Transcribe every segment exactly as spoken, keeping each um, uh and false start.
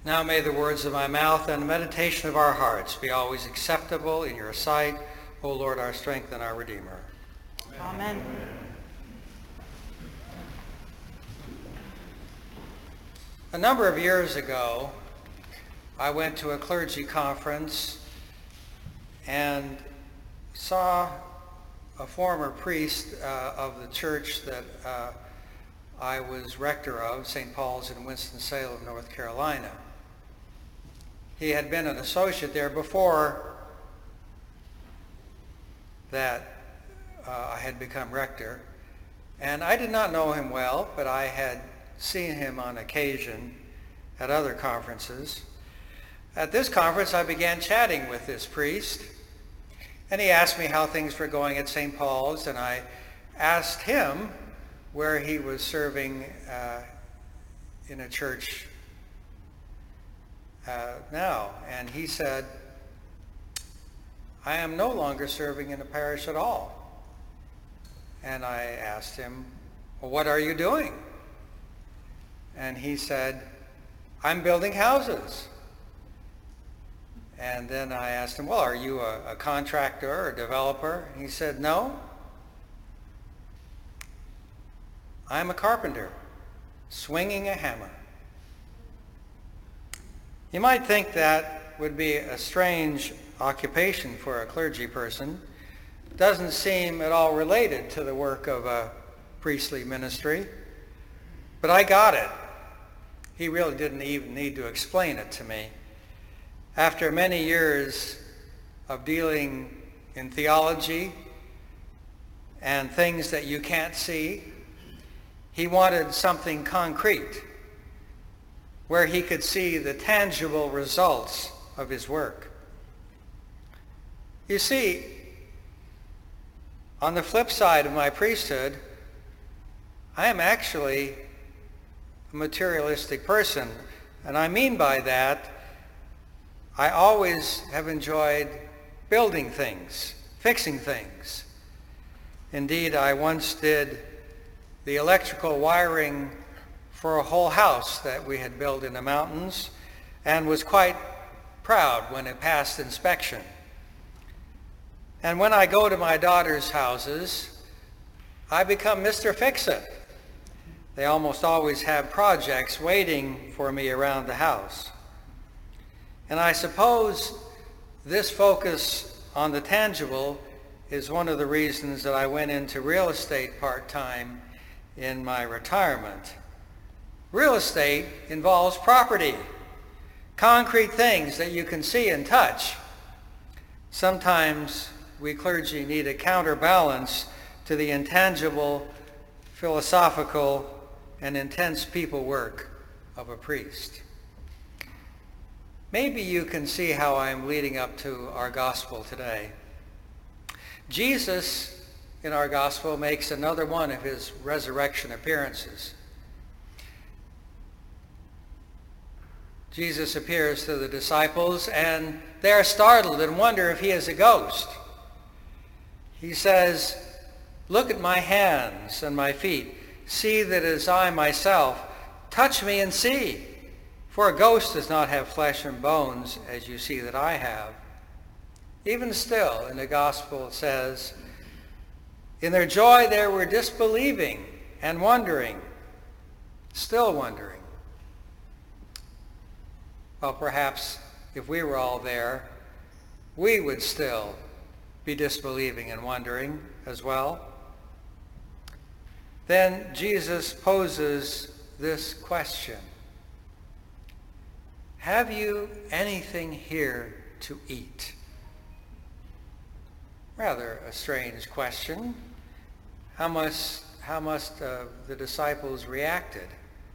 Now may the words of my mouth and the meditation of our hearts be always acceptable in your sight, O Lord, our strength and our Redeemer. Amen. A number of years ago, I went to a clergy conference and saw a former priest uh, of the church that uh, I was rector of, Saint Paul's in Winston-Salem, North Carolina. He had been an associate there before that uh, I had become rector. And I did not know him well, but I had seen him on occasion at other conferences. At this conference, I began chatting with this priest, and he asked me how things were going at Saint Paul's, and I asked him where he was serving uh, in a church Uh, now, and he said, I am no longer serving in the parish at all. And I asked him, well, what are you doing? And he said, I'm building houses. And then I asked him, well, are you a, a contractor or a developer? And he said, no, I'm a carpenter, swinging a hammer. You might think that would be a strange occupation for a clergy person. It doesn't seem at all related to the work of a priestly ministry. But I got it. He really didn't even need to explain it to me. After many years of dealing in theology and things that you can't see, he wanted something concrete, where he could see the tangible results of his work. You see, on the flip side of my priesthood, I am actually a materialistic person. And I mean by that, I always have enjoyed building things, fixing things. Indeed, I once did the electrical wiring for a whole house that we had built in the mountains, and was quite proud when it passed inspection. And when I go to my daughter's houses, I become Mister Fix-It. They almost always have projects waiting for me around the house. And I suppose this focus on the tangible is one of the reasons that I went into real estate part-time in my retirement. Real estate involves property, concrete things that you can see and touch. Sometimes we clergy need a counterbalance to the intangible, philosophical, and intense people work of a priest. Maybe you can see how I'm leading up to our gospel today. Jesus in our gospel makes another one of his resurrection appearances. Jesus appears to the disciples, and they are startled and wonder if he is a ghost. He says, look at my hands and my feet. See that it is I myself. Touch me and see. For a ghost does not have flesh and bones, as you see that I have. Even still, in the gospel it says, in their joy they were disbelieving and wondering, still wondering. Well, perhaps if we were all there, we would still be disbelieving and wondering as well. Then Jesus poses this question. Have you anything here to eat? Rather a strange question. How must, how must uh, the disciples reacted?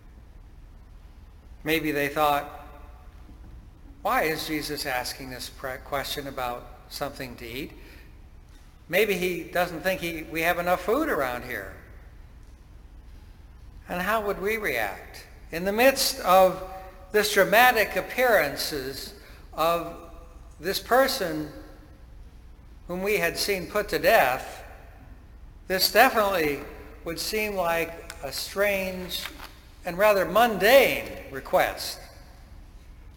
Maybe they thought, why is Jesus asking this question about something to eat? Maybe he doesn't think he, we have enough food around here. And how would we react? In the midst of this dramatic appearances of this person whom we had seen put to death, this definitely would seem like a strange and rather mundane request.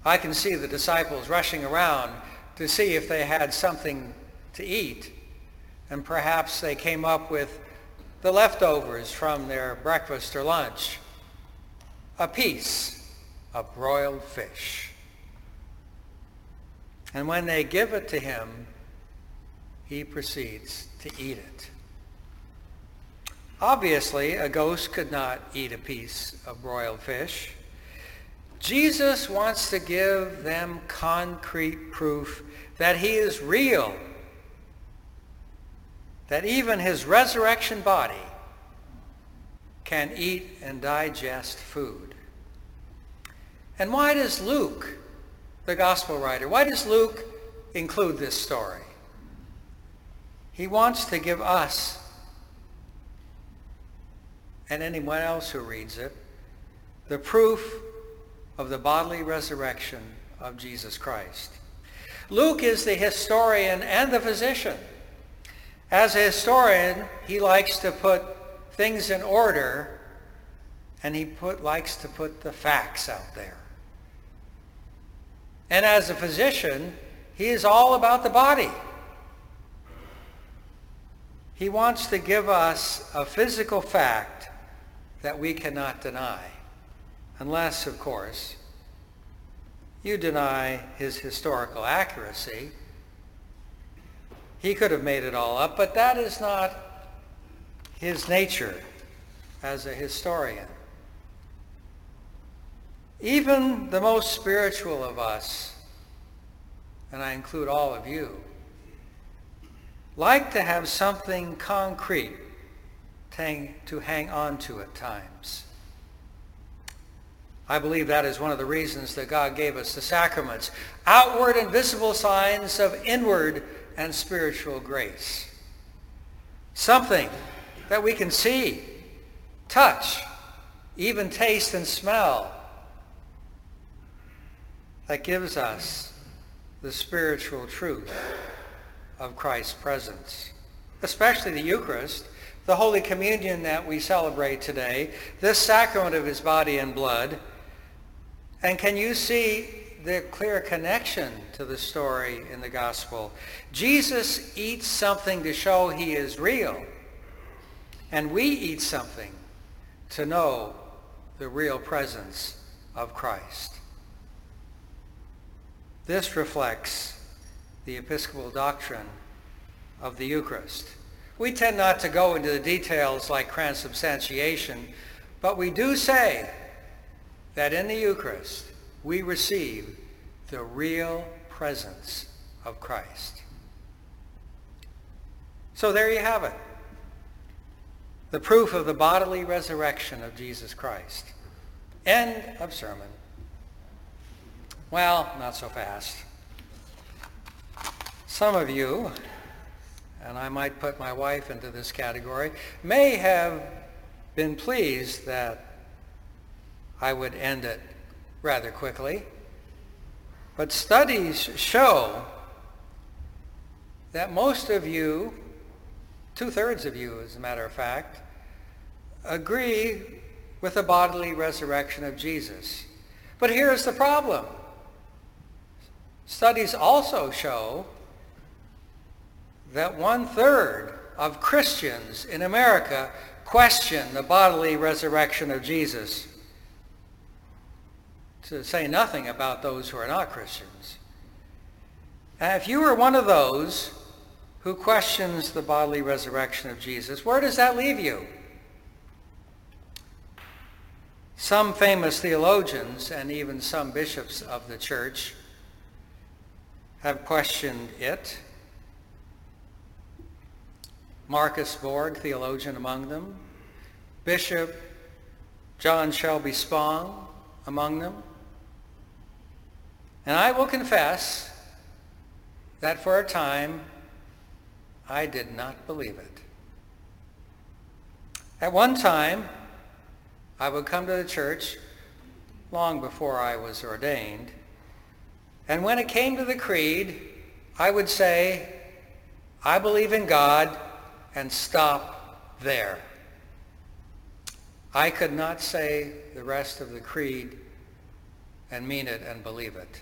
I can see the disciples rushing around to see if they had something to eat, and perhaps they came up with the leftovers from their breakfast or lunch, a piece of broiled fish. And when they give it to him, he proceeds to eat it. Obviously, a ghost could not eat a piece of broiled fish. Jesus wants to give them concrete proof that he is real, that even his resurrection body can eat and digest food. And why does Luke, the gospel writer, why does Luke include this story? He wants to give us, and anyone else who reads it, the proof of the bodily resurrection of Jesus Christ. Luke is the historian and the physician. As a historian, he likes to put things in order, and he put, likes to put the facts out there. And as a physician, he is all about the body. He wants to give us a physical fact that we cannot deny, unless, of course, you deny his historical accuracy. He could have made it all up, but that is not his nature as a historian. Even the most spiritual of us, and I include all of you, like to have something concrete to hang on to at times. I believe that is one of the reasons that God gave us the sacraments, outward and visible signs of inward and spiritual grace. Something that we can see, touch, even taste and smell, that gives us the spiritual truth of Christ's presence, especially the Eucharist, the Holy Communion that we celebrate today, this sacrament of his body and blood. And can you see the clear connection to the story in the gospel? Jesus eats something to show he is real, and we eat something to know the real presence of Christ. This reflects the Episcopal doctrine of the Eucharist. We tend not to go into the details like transubstantiation, but we do say that in the Eucharist we receive the real presence of Christ. So there you have it. The proof of the bodily resurrection of Jesus Christ. End of sermon. Well, not so fast. Some of you, and I might put my wife into this category, may have been pleased that I would end it rather quickly. But studies show that most of you, two-thirds of you as a matter of fact, agree with the bodily resurrection of Jesus. But here's the problem. Studies also show that one-third of Christians in America question the bodily resurrection of Jesus, to say nothing about those who are not Christians. And if you are one of those who questions the bodily resurrection of Jesus, where does that leave you? Some famous theologians and even some bishops of the church have questioned it. Marcus Borg, theologian among them. Bishop John Shelby Spong among them. And I will confess that for a time I did not believe it. At one time, I would come to the church long before I was ordained, and when it came to the creed, I would say, I believe in God, and stop there. I could not say the rest of the creed and mean it and believe it.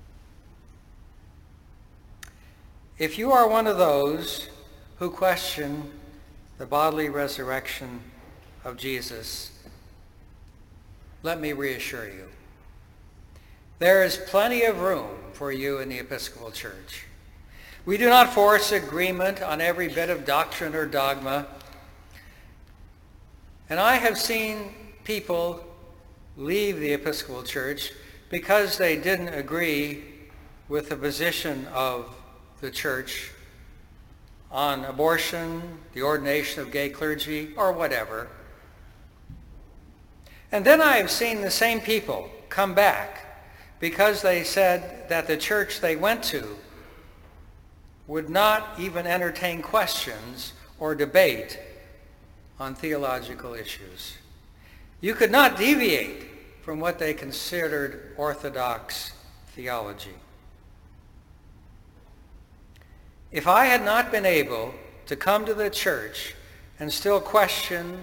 If you are one of those who question the bodily resurrection of Jesus, let me reassure you. There is plenty of room for you in the Episcopal Church. We do not force agreement on every bit of doctrine or dogma. And I have seen people leave the Episcopal Church because they didn't agree with the position of the church on abortion, the ordination of gay clergy, or whatever. And then I have seen the same people come back because they said that the church they went to would not even entertain questions or debate on theological issues. You could not deviate from what they considered orthodox theology. If I had not been able to come to the church and still question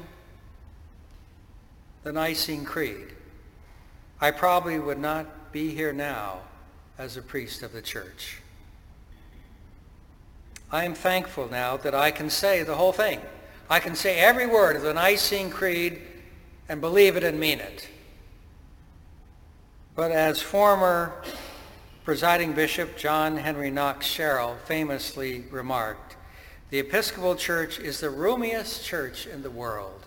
the Nicene Creed, I probably would not be here now as a priest of the church. I am thankful now that I can say the whole thing. I can say every word of the Nicene Creed and believe it and mean it. But as former Presiding Bishop John Henry Knox Sherrill famously remarked, the Episcopal Church is the roomiest church in the world.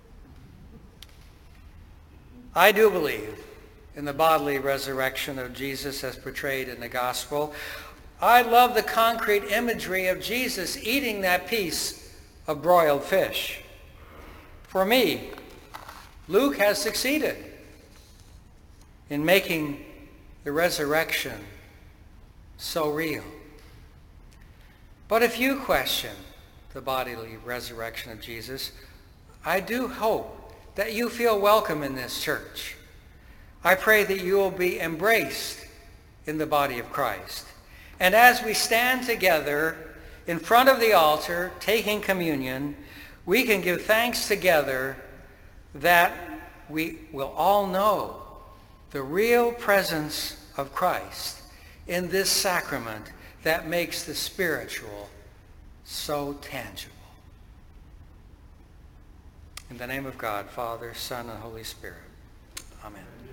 I do believe in the bodily resurrection of Jesus as portrayed in the gospel. I love the concrete imagery of Jesus eating that piece of broiled fish. For me, Luke has succeeded in making the resurrection so real. But if you question the bodily resurrection of Jesus, I do hope that you feel welcome in this church. I pray that you will be embraced in the body of Christ. And as we stand together in front of the altar taking communion, we can give thanks together that we will all know the real presence of Christ in this sacrament that makes the spiritual so tangible. In the name of God, Father, Son, and Holy Spirit. Amen.